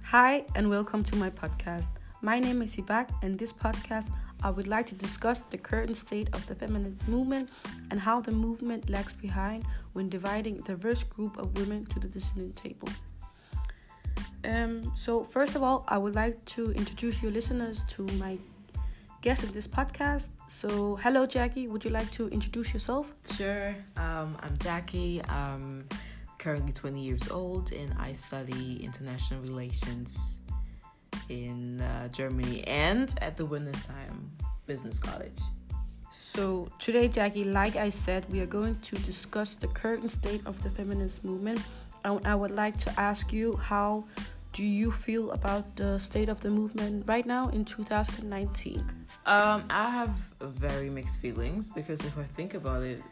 Hi, and welcome to my podcast. My name is Ibak, and this podcast I would like to discuss the current state of the feminist movement and how the movement lags behind when dividing a diverse group of women to the decision table. So first of all, I would like to introduce your listeners to my guest in this podcast. So hello, Jackie. Would you like to introduce yourself? Sure. I'm Jackie. I'm currently 20 years old and I study international relations in Germany and at the Windesheim Business College. So today, Jackie, like I said, we are going to discuss the current state of the feminist movement. I would like to ask you, how do you feel about the state of the movement right now in 2019? I have very mixed feelings because if I think about it,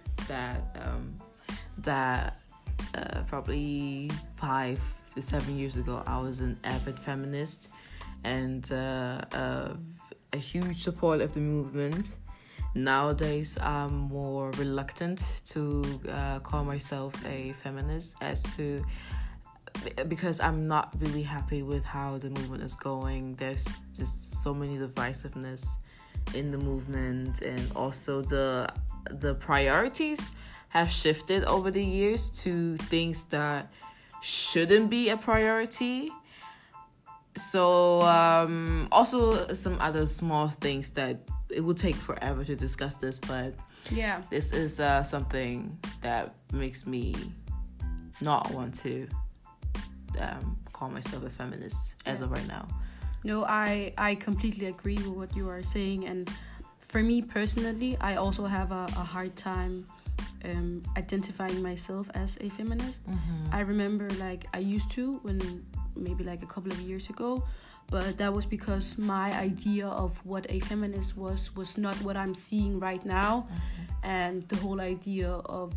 probably 5 to 7 years ago, I was an avid feminist and a huge supporter of the movement. Nowadays, I'm more reluctant to call myself a feminist because I'm not really happy with how the movement is going. There's just so many divisiveness in the movement, and also the priorities have shifted over the years to things that shouldn't be a priority. So also some other small things that it will take forever to discuss this, but yeah, this is something that makes me not want to call myself a feminist as of right now. No, I completely agree with what you are saying, and for me personally, I also have a hard time identifying myself as a feminist. I remember I used to when maybe a couple of years ago, but that was because my idea of what a feminist was not what I'm seeing right now. And the whole idea of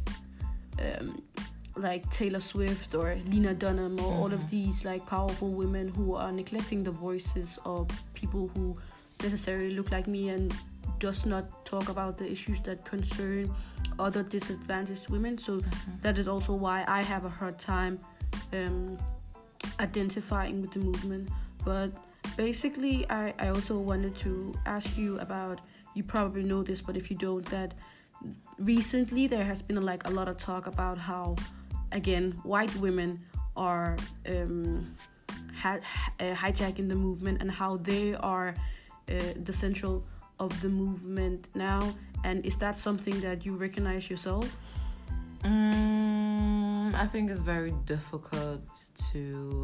Taylor Swift or Lena Dunham or all of these powerful women who are neglecting the voices of people who necessarily look like me and does not talk about the issues that concern other disadvantaged women. So that is also why I have a hard time identifying with the movement. But basically, I also wanted to ask you about, you probably know this, but if you don't, that recently there has been a lot of talk about how, again, white women are hijacking the movement and how they are the central of the movement now. And is that something that you recognize yourself? I think it's very difficult to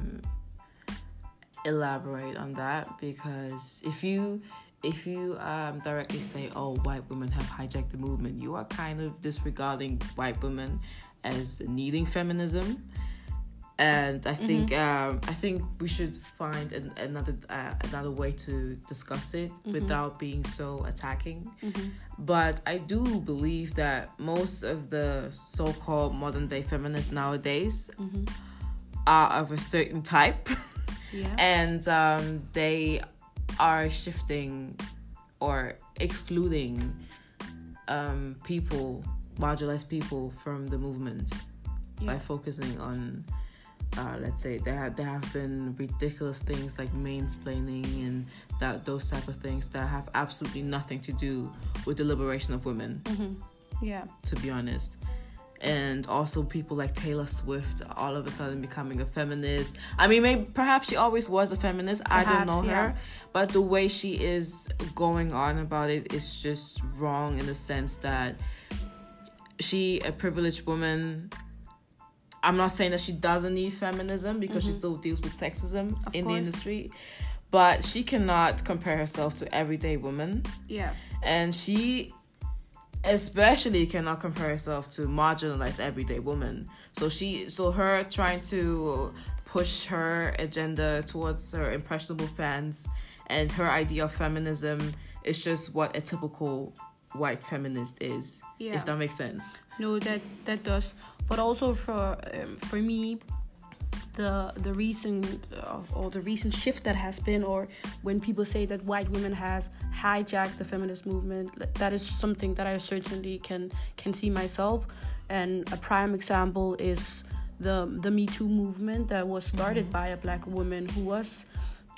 elaborate on that, because if you directly say, oh, white women have hijacked the movement, you are kind of disregarding white women as needing feminism. And I think we should find another way to discuss it without being so attacking. But I do believe that most of the so-called modern day feminists nowadays are of a certain type, and they are shifting or excluding marginalized people from the movement by focusing on. Let's say there have been ridiculous things like mansplaining and those type of things that have absolutely nothing to do with the liberation of women. To be honest. And also people like Taylor Swift all of a sudden becoming a feminist. I mean, perhaps she always was a feminist. I don't know her. But the way she is going on about it is just wrong, in the sense that she, a privileged woman. I'm not saying that she doesn't need feminism, because she still deals with sexism in the industry, but she cannot compare herself to everyday women. Yeah. And she especially cannot compare herself to marginalized everyday women. So her trying to push her agenda towards her impressionable fans and her idea of feminism is just what a typical white feminist is, if that makes sense. No, that does. But also for me, the recent shift that has been, or when people say that white women has hijacked the feminist movement, that is something that I certainly can see myself. And a prime example is the Me Too movement that was started by a black woman who was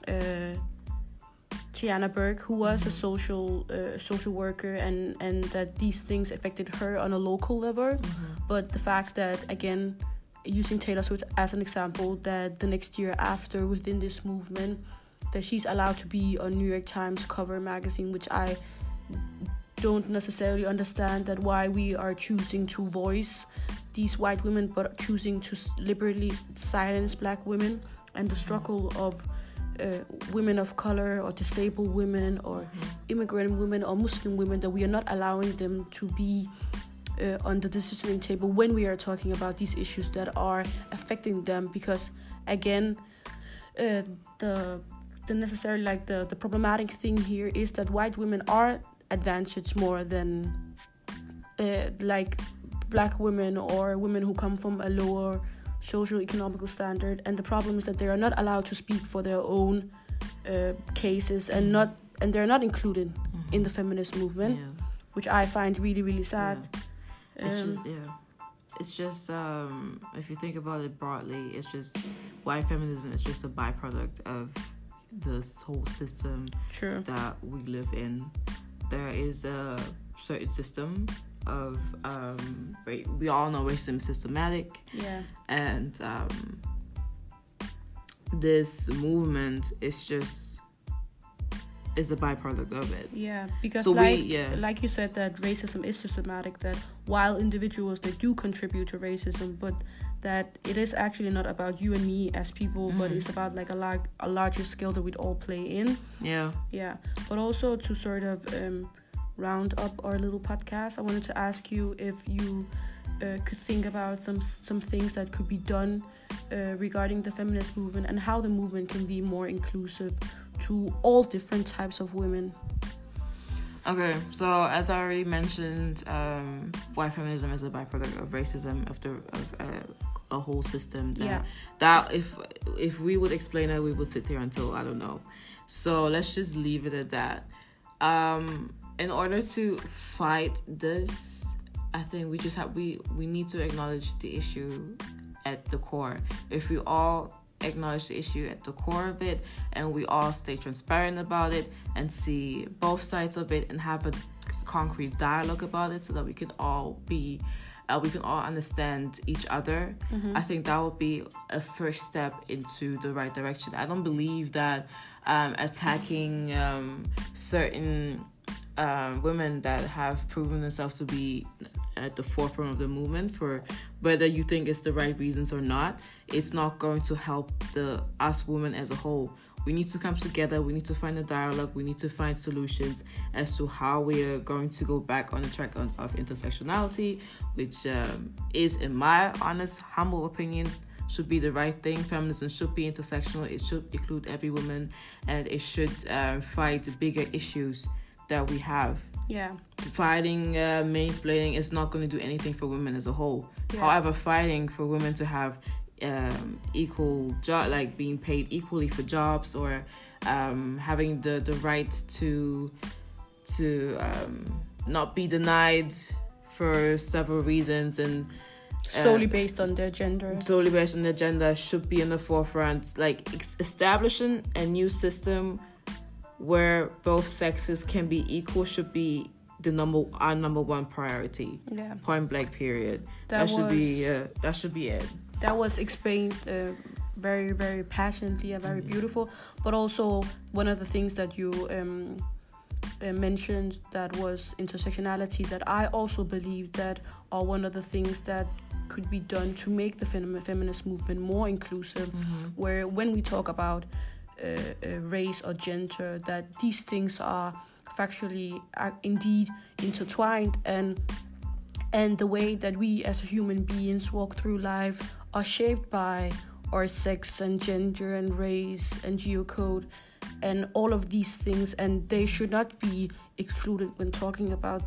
Tiana Burke, who was a social worker, and that these things affected her on a local level. But the fact that, again, using Taylor Swift as an example, that the next year after, within this movement, that she's allowed to be on New York Times cover magazine, which I don't necessarily understand, that why we are choosing to voice these white women but choosing to liberally silence black women, and the struggle of women of color or disabled women or immigrant women or Muslim women, that we are not allowing them to be on the decision table when we are talking about these issues that are affecting them. Because again, the necessary, like the problematic thing here is that white women are advantaged more than like black women or women who come from a lower social economical standard, and the problem is that they are not allowed to speak for their own cases, and they're not included in the feminist movement, which I find really, really sad. It's just if you think about it broadly, it's just white feminism is just a byproduct of this whole system that we live in. There is a certain system of we all know racism is systematic, and this movement is a byproduct of it. Because so like you said, that racism is systematic, that while individuals, they do contribute to racism, but that it is actually not about you and me as people, but it's about like a larger scale that we'd all play in. But also to sort of round up our little podcast, I wanted to ask you if you could think about some things that could be done regarding the feminist movement, and how the movement can be more inclusive to all different types of women. Okay, so as I already mentioned, white feminism is a byproduct of racism, of a whole system that if we would explain it, we would sit here until I don't know. So let's just leave it at that. In order to fight this, I think we need to acknowledge the issue at the core. If we all acknowledge the issue at the core of it, and we all stay transparent about it and see both sides of it and have a concrete dialogue about it, so that we can all understand each other, I think that would be a first step into the right direction. I don't believe that attacking certain women that have proven themselves to be at the forefront of the movement, for whether you think it's the right reasons or not, it's not going to help us women as a whole. We need to come together. We need to find a dialogue. We need to find solutions as to how we are going to go back on the track of intersectionality, which is, in my honest, humble opinion, should be the right thing. Feminism should be intersectional. It should include every woman, and it should fight bigger issues that we have. Fighting mansplaining is not going to do anything for women as a whole. However, fighting for women to have equal job, like being paid equally for jobs, or having the right to not be denied for several reasons, and solely based on their gender, should be in the forefront. Like establishing a new system where both sexes can be equal should be our number one priority. Point blank, period. That should be it. That was explained very, very passionately and very beautiful. But also, one of the things that you mentioned, that was intersectionality, that I also believe that are one of the things that could be done to make the feminist movement more inclusive, where when we talk about race or gender, that these things are factually indeed intertwined, and the way that we as human beings walk through life are shaped by our sex and gender and race and geocode and all of these things, and they should not be excluded when talking about